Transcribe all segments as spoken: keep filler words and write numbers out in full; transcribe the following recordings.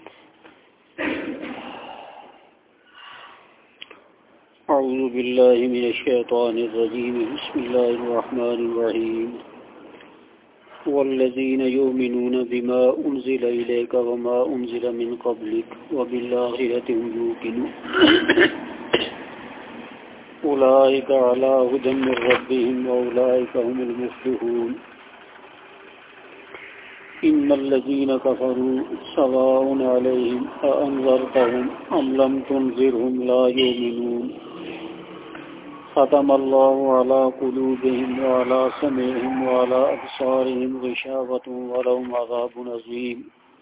اعوذ باللہ من الشیطان الرجیم بسم اللہ الرحمن الرحیم والذین یؤمنون بما انزل الیک وما انزل من قبلک وبالآخرۃ هم یوقنون اولئک علی ھدی من ربہم واولئک هم المفلحون ان الذین کفروا سواء علیہم اانذرتهم ام لم تنذرهم لا یؤمنون ختم اللہ علی قلوبہم وعلی سمعہم وعلی ابصارہم غشاوۃ ولہم عذاب عظیم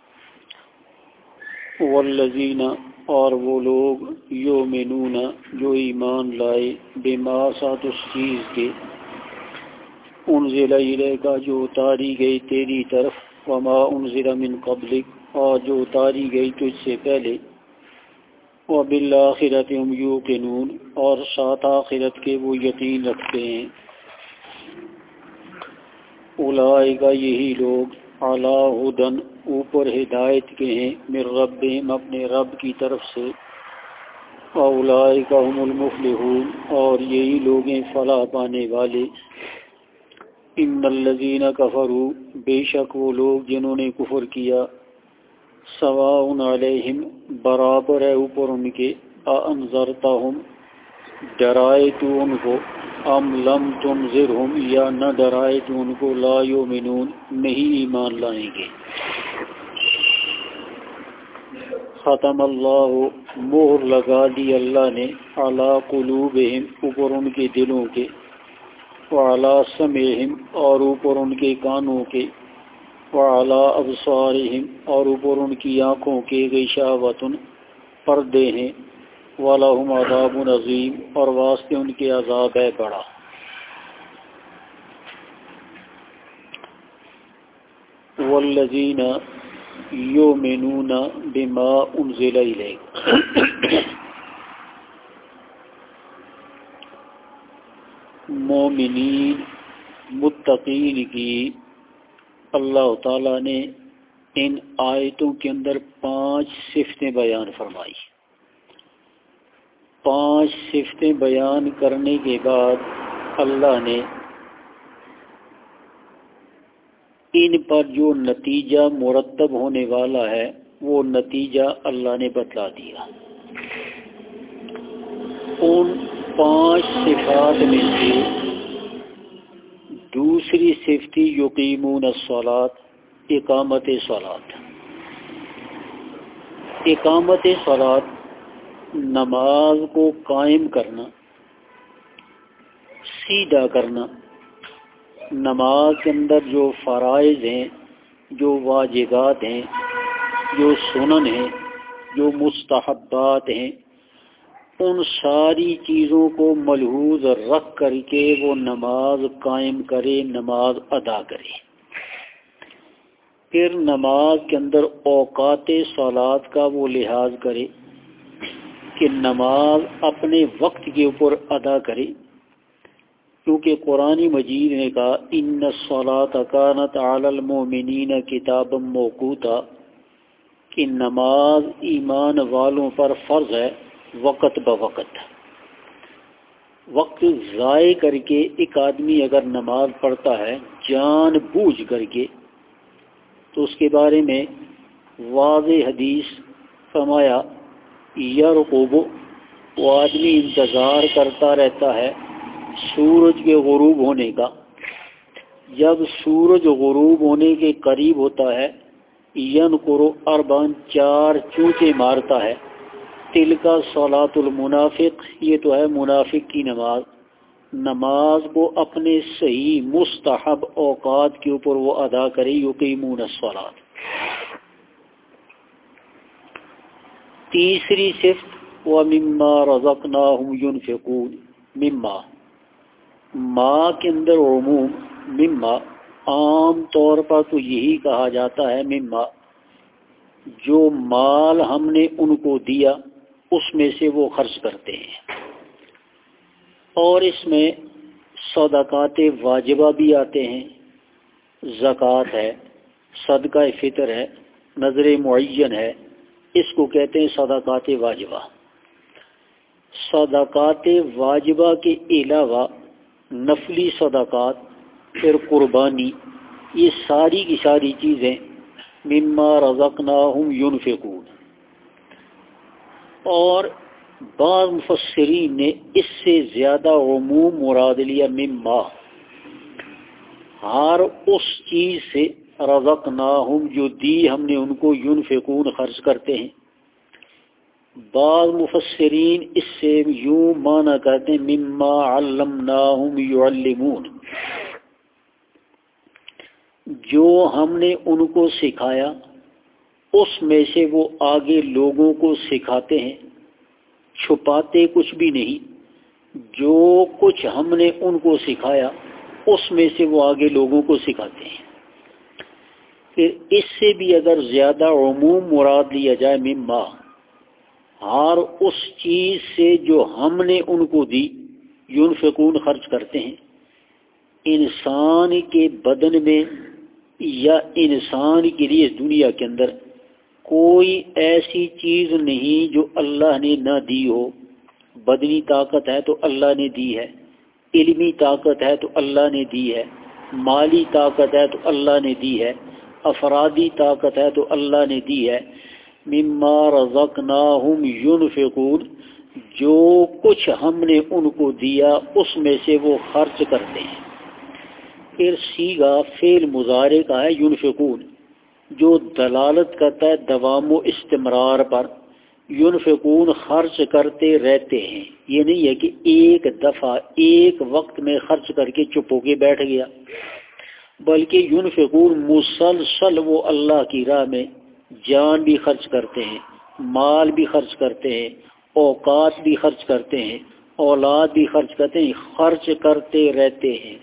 والذین اور وہ لوگ یؤمنون جو ایمان لائے بما ساتھ اس چیز کے انزل الیک جو اتاری گئی تیری طرف وما انزل من قبلک اور جو اتاری گئی تجھ سے پہلے وبالآخرۃ هم یوقنون اور ساتھ آخرت کے وہ یقین رکھتے ہیں اولئک یہی لوگ علی ھدی اوپر ہدایت کے ہیں من ربہم اپنے رب کی طرف سے اولئک هم المفلحون اور یہی لوگ ہیں فلاح پانے والے ان الذین کفروا بے شک وہ لوگ جنہوں نے کفر کیا سواء علیہم برابر ہے اوپر ان کے انذرتہم ڈرائے تو ان کو ام لم تنذرہم یا نہ ڈرائے تو ان کو لا یؤمنون نہیں ایمان لائیں گے ختم اللہ مہر لگا دی اللہ نے علی قلوبہم اوپر ان کے دلوں کے وعلی سمعہم اور اوپر ان کے کانوں کے وعلی ابصارہم اور اوپر ان کی آنکھوں کے غشاوۃ پردے ہیں ولہم عذاب عظیم اور واسطے ان کے عذاب ہے بڑا والذین یؤمنون بما انزل الیک مومنین متقین کی اللہ تعالیٰ نے ان آیتوں کے اندر پانچ صفتیں بیان فرمائی پانچ صفتیں بیان کرنے کے بعد اللہ نے ان پر جو نتیجہ مرتب ہونے والا ہے وہ نتیجہ اللہ نے بتلا دیا ان پانچ صفات میں سے دوسری صفت یقیمون الصلاۃ اقامت صلاۃ اقامت صلاۃ نماز کو قائم کرنا سیدھا کرنا نماز کے اندر جو فرائض ہیں جو واجبات ہیں جو سنن ہیں جو مستحبات ہیں ان ساری چیزوں کو ملحوظ رکھ کر کے وہ نماز قائم کرے نماز ادا کرے پھر نماز کے اندر اوقات صلاۃ کا وہ لحاظ کرے کہ نماز اپنے وقت کے اوپر ادا کرے کیونکہ قرآن مجید نے کہا ان الصلاۃ کانت علی المؤمنین کتابا موقوتا کہ نماز ایمان والوں پر فرض ہے وقت بوقت وقت ضائع کر کے ایک آدمی اگر نماز پڑھتا ہے جان بوجھ کر کے تو اس کے بارے میں واضح حدیث فرمایا یرقب وہ آدمی انتظار کرتا رہتا ہے سورج کے غروب ہونے کا جب سورج غروب ہونے کے قریب ہوتا ہے ینقر اربعا چار چونچے مارتا ہے تلکا صلاۃ المنافق یہ تو ہے منافق کی نماز نماز کو اپنے صحیح مستحب اوقات کے اوپر وہ ادا کرے یقیمون الصلاۃ تیسری صفت وَمِمَّا رَزَقْنَاهُمْ يُنْفِقُونَ مما ما کے اندر عموم مما عام طور پر تو یہی کہا جاتا ہے مما جو مال ہم نے ان کو دیا اس میں سے وہ خرچ کرتے ہیں اور اس میں صدقات واجبہ بھی آتے ہیں زکوٰۃ ہے صدقہ فطر ہے نذر معین ہے اس کو کہتے ہیں صدقات واجبہ۔ صدقات واجبہ کے علاوہ نفلی صدقات، پھر قربانی، یہ ساری کی ساری چیزیں مما رزقناہم ينفقون، اور بعض مفسرین نے اس سے زیادہ عموم مراد لیا مما، ہر اس چیز سے، رزقناہم جو دی ہم نے ان کو، ينفقون خرچ کرتے ہیں۔ بعض مفسرین اس سے یوں معنی کرتے ہیں مما علمناہم يعلمون، جو ہم نے ان کو سکھایا اس میں سے وہ آگے لوگوں کو سکھاتے ہیں، چھپاتے کچھ بھی نہیں۔ جو کچھ ہم نے ان کو سکھایا اس میں سے وہ آگے لوگوں کو سکھاتے ہیں۔ پھر اس سے بھی اگر زیادہ عموم مراد لیا جائے مما، ہر اس چیز سے جو ہم نے ان کو دی، ينفقون خرچ کرتے ہیں۔ انسان کے بدن میں یا انسان کے لیے اس دنیا کے اندر کوئی ایسی چیز نہیں جو اللہ نے نہ دی ہو۔ بدنی طاقت ہے تو اللہ نے دی ہے، علمی طاقت ہے تو اللہ نے دی ہے، مالی طاقت ہے تو اللہ نے دی ہے، افرادی طاقت ہے تو اللہ نے دی ہے۔ مما رزقناہم ينفقون، جو کچھ ہم نے ان کو دیا اس میں سے وہ خرچ کرتے ہیں۔ پھر صیغہ فعل مضارع کا ہے ينفقون، جو دلالت کرتا ہے دوام و استمرار پر۔ ينفقون خرچ کرتے رہتے ہیں، یہ نہیں ہے کہ ایک دفعہ ایک وقت میں خرچ کر کے چپ ہو کے بیٹھ گیا، بلکہ ينفقون مسلسل وہ اللہ کی راہ میں جان بھی خرچ کرتے ہیں، مال بھی خرچ کرتے ہیں، اوقات بھی خرچ کرتے ہیں، اولاد بھی خرچ کرتے ہیں، خرچ کرتے رہتے ہیں۔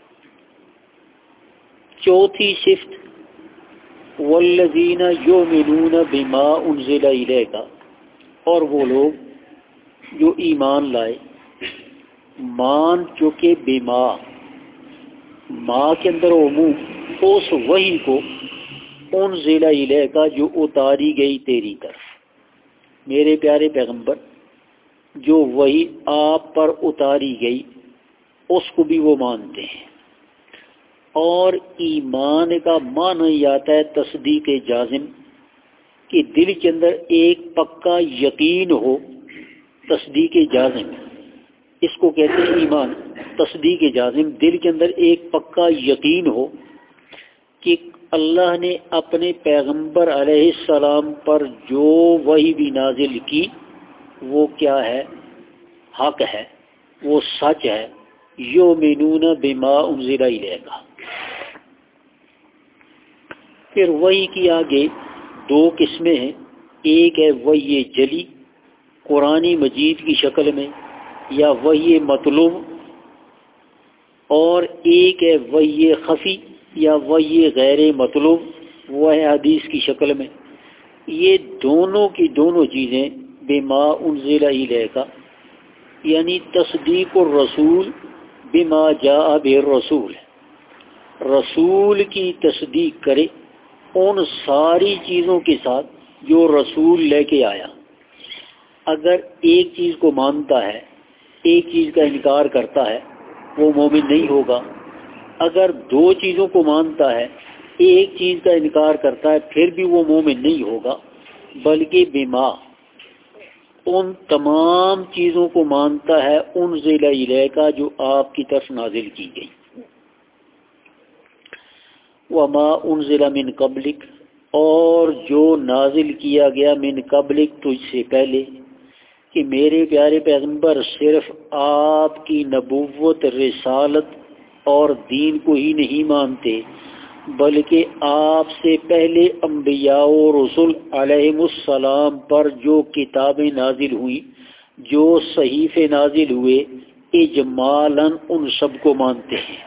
چوتھی صفت والذین یؤمنون بما انزل الیک، اور وہ لوگ جو ایمان لائے، مان چکے بما، ماں کے اندر عموم، اس وحی کو انزل الیک جو اتاری گئی تیری طرف، میرے پیارے پیغمبر جو وحی آپ پر اتاری گئی اس کو بھی وہ مانتے ہیں۔ اور ایمان کا معنی یہ آتا ہے تصدیق جازم، کہ دل کے اندر ایک پکا یقین ہو، تصدیق جازم اس کو کہتے ہیں ایمان۔ تصدیق جازم، دل کے اندر ایک پکا یقین ہو کہ اللہ نے اپنے پیغمبر علیہ السلام پر جو وحی بھی نازل کی وہ کیا ہے، حق ہے، وہ سچ ہے۔ یؤمنون بما انزل الیک۔ پھر وحی کی آگے دو قسمیں ہیں، ایک ہے وحی جلی قرآن مجید کی شکل میں یا وحی مطلوب، اور ایک ہے وحی خفی یا وحی غیر مطلوب، وہ ہے حدیث کی شکل میں۔ یہ دونوں کی دونوں چیزیں بما انزل الیک، یعنی تصدیق الرسول بما جاء به الرسول، رسول کی تصدیق کرے ان ساری چیزوں کے ساتھ جو رسول لے کے آیا۔ اگر ایک چیز کو مانتا ہے، ایک چیز کا انکار کرتا ہے، وہ مومن نہیں ہوگا۔ اگر دو چیزوں کو مانتا ہے، ایک چیز کا انکار کرتا ہے، پھر بھی وہ مومن نہیں ہوگا، بلکہ بما ان تمام چیزوں کو مانتا ہے انزل الیک جو آپ کی طرف نازل کی گئی۔ وما انزل من قبلک، اور جو نازل کیا گیا من قبلک تجھ سے پہلے، کہ میرے پیارے پیغمبر صرف آپ کی نبوت، رسالت اور دین کو ہی نہیں مانتے، بلکہ آپ سے پہلے انبیاء و رسول علیہم السلام پر جو کتابیں نازل ہوئیں، جو صحیفے نازل ہوئے، اجمالاً ان سب کو مانتے ہیں۔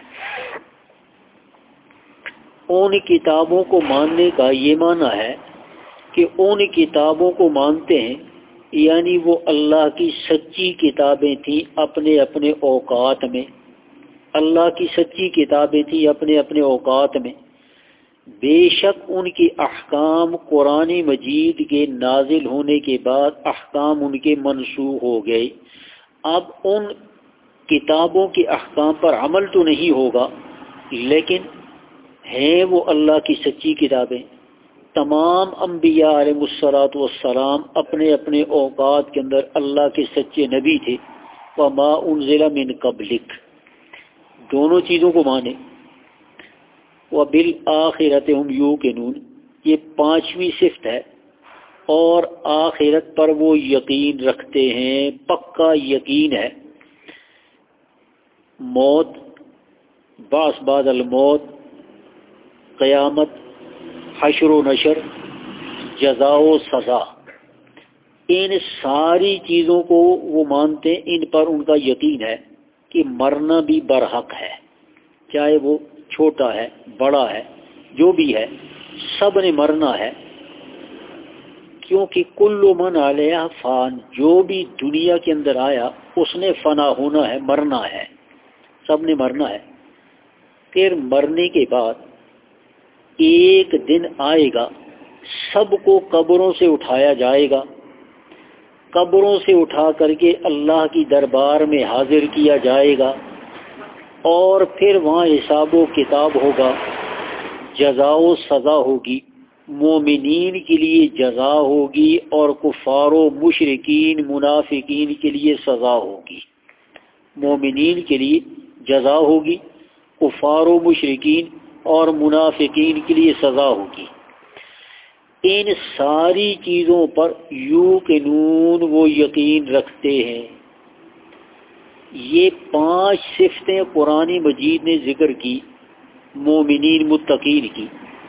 ان کتابوں کو ماننے کا یہ معنی ہے کہ ان کتابوں کو مانتے ہیں، یعنی وہ اللہ کی سچی کتابیں تھیں اپنے اپنے اوقات میں، اللہ کی سچی کتابیں تھیں اپنے اپنے اوقات میں، بے شک ان کے احکام قرآن مجید کے نازل ہونے کے بعد احکام ان کے منسوخ ہو گئے. اب ان کتابوں کے احکام پر عمل تو نہیں ہوگا، لیکن ہیں وہ اللہ کی سچی کتابیں. تمام انبیاء علیہ الصلوۃ والسلام اپنے اپنے اوقات کے اندر اللہ کے سچے نبی تھے. وما انزل من قبلک، دونوں چیزوں کو مانے. وبالآخرۃ هم یوقنون، یہ پانچویں صفت ہے، اور آخرت پر وہ یقین رکھتے ہیں، پکا یقین ہے. موت، بعث بعد الموت، قیامت، حشر و نشر، جزا و سزا، ان ساری چیزوں کو وہ مانتے ہیں. ان پر ان کا یقین ہے کہ مرنا بھی برحق ہے، چاہے وہ چھوٹا ہے بڑا ہے جو بھی ہے، سب نے مرنا ہے. کیونکہ کل من علیہ فان، جو بھی دنیا کے اندر آیا اس نے فنا ہونا ہے، مرنا ہے، سب نے مرنا ہے. پھر مرنے کے بعد ایک دن آئے گا، سب کو قبروں سے اٹھایا جائے گا. قبروں سے اٹھا کر کے اللہ کی دربار میں حاضر کیا جائے گا، اور پھر وہاں حساب و کتاب ہوگا، جزا و سزا ہوگی. مومنین کے لیے جزا ہوگی اور کفار و مشرکین منافقین کے لیے سزا ہوگی. مومنین کے لیے جزا ہوگی، کفار و مشرکین اور منافقین کے لیے سزا ہوگی. ان ساری چیزوں پر یوقنون، وہ یقین رکھتے ہیں. یہ پانچ صفتیں قرآن مجید نے ذکر کی مومنین متقین کی.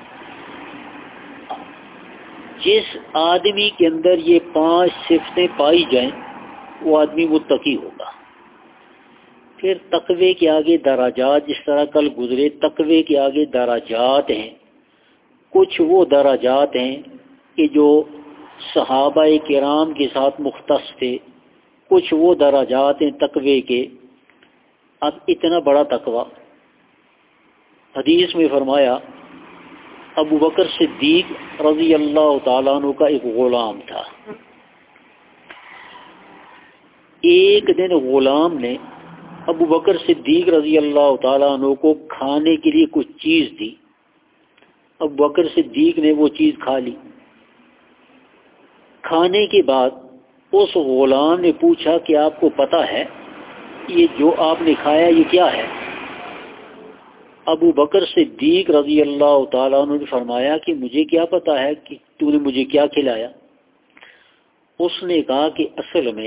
جس آدمی کے اندر یہ پانچ صفتیں پائی جائیں وہ آدمی متقی ہوگا. پھر تقوی کے آگے درجات، جس طرح کل گزرے، تقوی کے آگے درجات ہیں. کچھ وہ درجات ہیں کہ جو صحابہ کرام کے ساتھ مختص تھے، کچھ وہ درجات ہیں تقوی کے. اب اتنا بڑا تقوی، حدیث میں فرمایا ابو بکر صدیق رضی اللہ تعالیٰ عنہ کا ایک غلام تھا. ایک دن غلام نے ابو بکر صدیق رضی اللہ تعالیٰ عنہ کو کھانے کے لیے کچھ چیز دی. ابو بکر صدیق نے وہ چیز کھا لی. کھانے کے بعد اس غلام نے پوچھا کہ آپ کو پتہ ہے یہ جو آپ نے کھایا یہ کیا ہے؟ ابو بکر صدیق رضی اللہ تعالیٰ عنہ نے فرمایا کہ مجھے کیا پتہ ہے کہ تو نے مجھے کیا کھلایا. اس نے کہا کہ اصل میں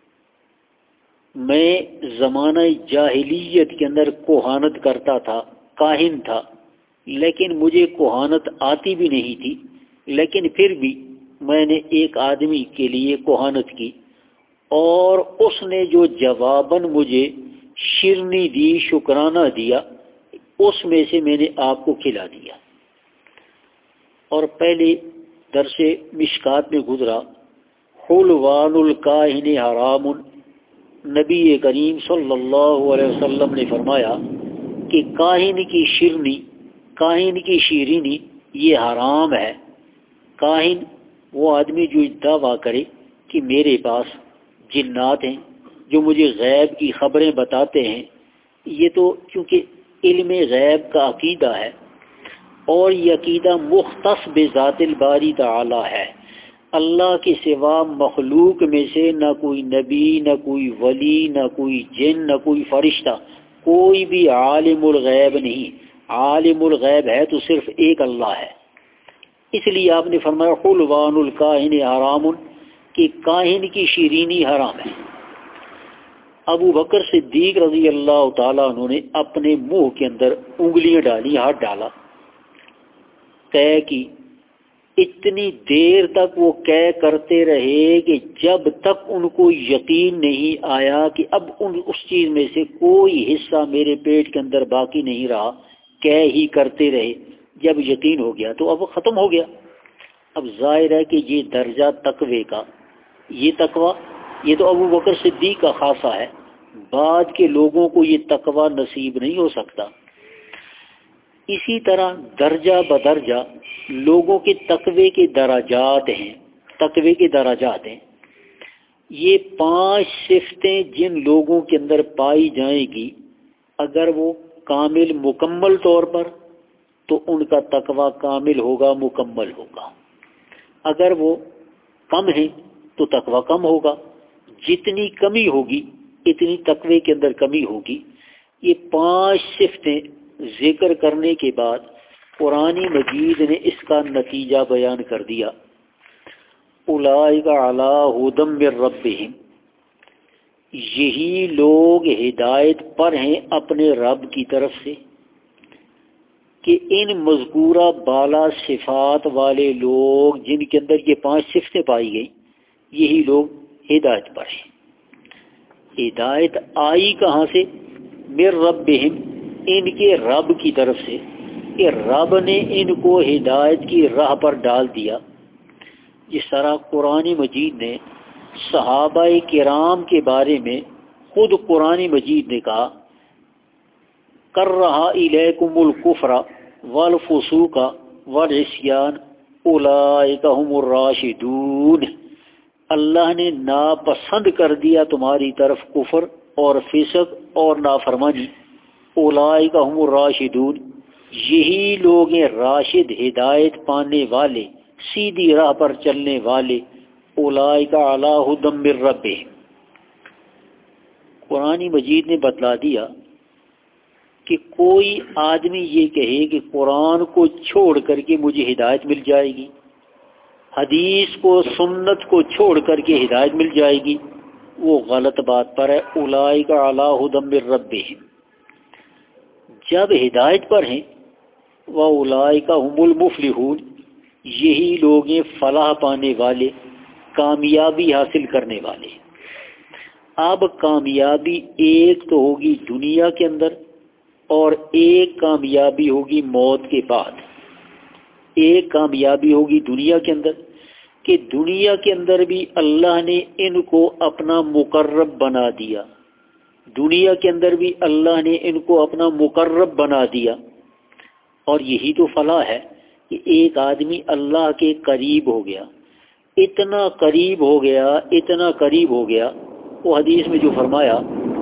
میں زمانہ جاہلیت کے اندر کوہانت کرتا تھا، کاہن تھا، لیکن مجھے کوہانت آتی بھی نہیں تھی، لیکن پھر بھی میں نے ایک آدمی کے لیے کوہانت کی، اور اس نے جو جواباً مجھے شرنی دی، شکرانہ دیا، اس میں سے میں نے آپ کو کھلا دیا. اور پہلے درس مشکات میں گزرا حلوان الکاہن حرام. نبی کریم صلی اللہ علیہ وسلم نے فرمایا کہ کاہن کی شرنی، کاہن کی شیرینی یہ حرام ہے. کاہن وہ آدمی جو دعویٰ کرے کہ میرے پاس جنات ہیں جو مجھے غیب کی خبریں بتاتے ہیں. یہ تو چونکہ علم غیب کا عقیدہ ہے، اور یہ عقیدہ مختص بذات الباری تعالی ہے. اللہ کے سوا مخلوق میں سے نہ کوئی نبی، نہ کوئی ولی، نہ کوئی جن، نہ کوئی فرشتہ، کوئی بھی عالم الغیب نہیں. عالم الغیب ہے تو صرف ایک اللہ ہے. اس لیے آپ نے فرمایا حلوان الکاہن حرام، کہ کاہن کی شیرینی حرام ہے. ابو بکر صدیق رضی اللہ تعالیٰ عنہ نے اپنے منہ کے اندر انگلیاں ڈالی، ہاتھ ڈالا، قے کی. اتنی دیر تک وہ قے کرتے رہے کہ جب تک ان کو یقین نہیں آیا کہ اب ان اس چیز میں سے کوئی حصہ میرے پیٹ کے اندر باقی نہیں رہا. قے ہی کرتے رہے. جب یقین ہو گیا تو اب وہ ختم ہو گیا. اب ظاہر ہے کہ یہ درجہ تقوی کا، یہ تقوی یہ تو ابو بکر صدیق کا خاصہ ہے، بعد کے لوگوں کو یہ تقوی نصیب نہیں ہو سکتا. اسی طرح درجہ بدرجہ لوگوں کے تقوی کے درجات ہیں، تقوی کے درجات ہیں۔ یہ پانچ صفتیں جن لوگوں کے اندر پائی جائیں گی، اگر وہ کامل مکمل طور پر تو ان کا تقوی کامل ہوگا، مکمل ہوگا۔ اگر وہ کم ہیں تو تقوی کم ہوگا، جتنی کمی ہوگی اتنی تقوی کے اندر کمی ہوگی۔ یہ پانچ صفتیں ذکر کرنے کے بعد قرآن مجید نے اس کا نتیجہ بیان کر دیا۔ اولئک علی ھدی من ربہم، یہی لوگ ہدایت پر ہیں اپنے رب کی طرف سے، کہ ان مذکورہ بالا صفات والے لوگ جن کے اندر یہ پانچ صفتیں پائی گئی، یہی لوگ ہدایت پر ہیں۔ ہدایت آئی کہاں سے؟ من ربہم، ان کے رب کی طرف سے، کہ رب نے ان کو ہدایت کی راہ پر ڈال دیا۔ جس طرح قرآن مجید نے صحابہ کرام کے بارے میں خود قرآن مجید نے کہا، کرہ الیکم الکفر والفسوق والعصیان اولئک هم الراشدون، اللہ نے ناپسند کر دیا تمہاری طرف کفر اور فسق اور نافرمانی، اولئک هم الراشدون، یہی لوگ ہیں راشد، ہدایت پانے والے، سیدھی راہ پر چلنے والے، اولئک علی ھدی من ربہم۔ قرآن مجید نے بتلا دیا کہ کوئی آدمی یہ کہے کہ قرآن کو چھوڑ کر کے مجھے ہدایت مل جائے گی، حدیث کو، سنت کو چھوڑ کر کے ہدایت مل جائے گی، وہ غلط بات پر ہے۔ اولئک علی ھدی من ربہم، جب ہدایت پر ہیں، وَأُولَئِكَ هُمُ الْمُفْلِحُونَ، یہی لوگ ہیں فلاح پانے والے، کامیابی حاصل کرنے والے۔ اب کامیابی ایک تو ہوگی دنیا کے اندر اور ایک کامیابی ہوگی موت کے بعد۔ ایک کامیابی ہوگی دنیا کے اندر کہ دنیا کے اندر بھی اللہ نے ان کو اپنا مقرب بنا دیا، دنیا کے اندر بھی اللہ نے ان کو اپنا مقرب بنا دیا، اور یہی تو فلاح ہے کہ ایک آدمی اللہ کے قریب ہو گیا، اتنا قریب ہو گیا، اتنا قریب ہو گیا۔ وہ حدیث میں جو فرمایا،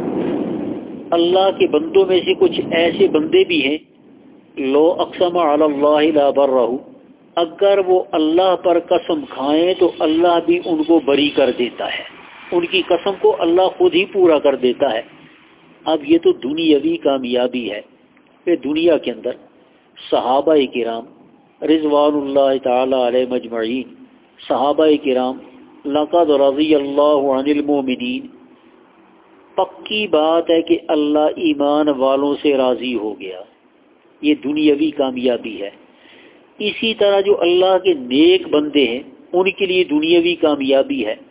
اللہ کے بندوں میں سے کچھ ایسے بندے بھی ہیں، لو اقسم علی اللہ لا برہ، اگر وہ اللہ پر قسم کھائیں تو اللہ بھی ان کو بری کر دیتا ہے، ان کی قسم کو اللہ خود ہی پورا کر دیتا ہے۔ اب یہ تو دنیاوی کامیابی ہے۔ پھر دنیا کے اندر صحابہ کرام رضوان اللہ تعالی علیہ مجمعین، صحابہ کرام لقد رضی اللہ عن المؤمنین، پکی بات ہے کہ اللہ ایمان والوں سے راضی ہو گیا، یہ دنیاوی کامیابی ہے۔ اسی طرح جو اللہ کے نیک بندے ہیں ان کے لیے دنیاوی کامیابی ہے،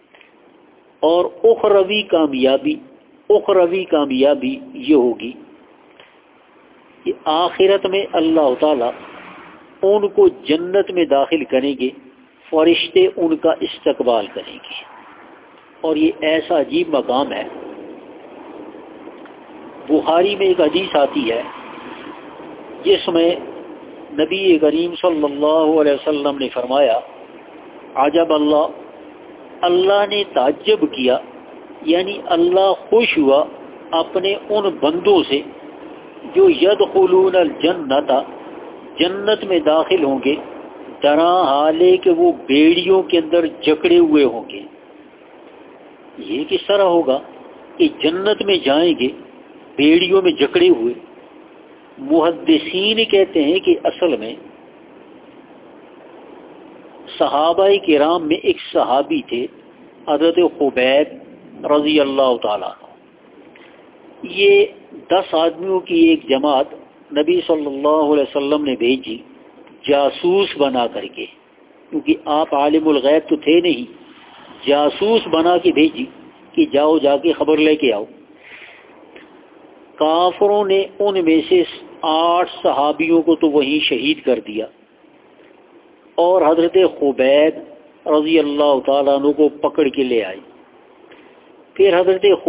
اور اخروی کامیابی، اخروی کامیابی یہ ہوگی کہ آخرت میں اللہ تعالیٰ ان کو جنت میں داخل کریں گے، فرشتے ان کا استقبال کریں گے، اور یہ ایسا عجیب مقام ہے۔ بخاری میں ایک حدیث آتی ہے جس میں نبی کریم صلی اللہ علیہ وسلم نے فرمایا، عجب اللہ، اللہ نے تعجب کیا، یعنی اللہ خوش ہوا اپنے ان بندوں سے جو یدخلون الجنت، جنت میں داخل ہوں گے، طرح حالے کہ وہ بیڑیوں کے اندر جکڑے ہوئے ہوں گے۔ یہ کس طرح ہوگا کہ جنت میں جائیں گے بیڑیوں میں جکڑے ہوئے؟ محدثین کہتے ہیں کہ اصل میں صحابہ کرام میں ایک صحابی تھے حضرت خبیب رضی اللہ تعالیٰ، یہ دس آدمیوں کی ایک جماعت نبی صلی اللہ علیہ وسلم نے بھیجی جاسوس بنا کر کے، کیونکہ آپ عالم الغیب تو تھے نہیں، جاسوس بنا کے بھیجی کہ جاؤ جا کے خبر لے کے آؤ۔ کافروں نے ان میں سے آٹھ صحابیوں کو تو وہیں شہید کر دیا، اور حضرت خبیب رضی اللہ تعالیٰ عنہ کو پکڑ کے لے آئے۔ پھر حضرت